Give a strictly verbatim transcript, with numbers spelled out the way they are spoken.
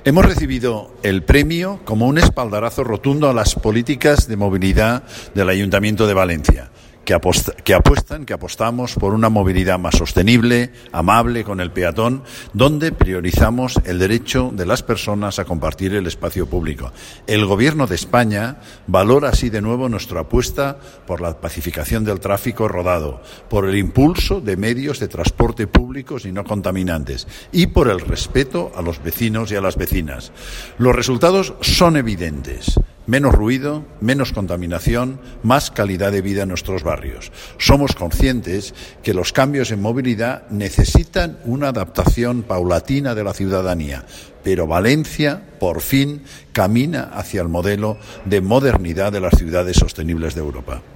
Hemos recibido el premio como un espaldarazo rotundo a las políticas de movilidad del Ayuntamiento de Valencia, que, aposta, que apuestan, que apostamos por una movilidad más sostenible, amable con el peatón, donde priorizamos el derecho de las personas a compartir el espacio público. El Gobierno de España valora así de nuevo nuestra apuesta por la pacificación del tráfico rodado, por el impulso de medios de transporte públicos y no contaminantes y por el respeto a los vecinos y a las vecinas. Los resultados son evidentes. Menos ruido, menos contaminación, más calidad de vida en nuestros barrios. Somos conscientes que los cambios en movilidad necesitan una adaptación paulatina de la ciudadanía, pero Valencia, por fin, camina hacia el modelo de modernidad de las ciudades sostenibles de Europa.